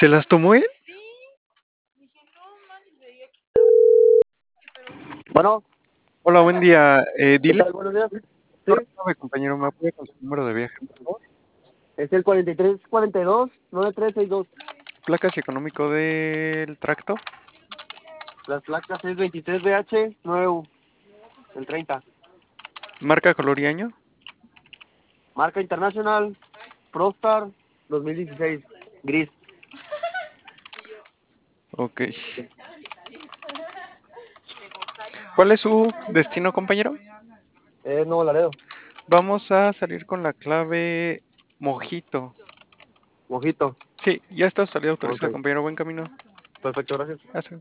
¿Se las tomó él? Bueno, Hola, buen día. ¿qué Dile tal? Buenos días. Sí, no sabe, compañero, ¿me apoya con su número de viaje, por favor? es el 4342-9362. Placas y económico del tracto. Las placas es 23BH9U, el 30. Marca, color y año. Marca internacional, ProStar 2016, gris. Ok. ¿Cuál es su destino, compañero? Es Nuevo Laredo. Vamos a salir con la clave Mojito. Mojito. Sí, ya está salida Ok, autorizada, compañero. Buen camino. perfecto, gracias. Hasta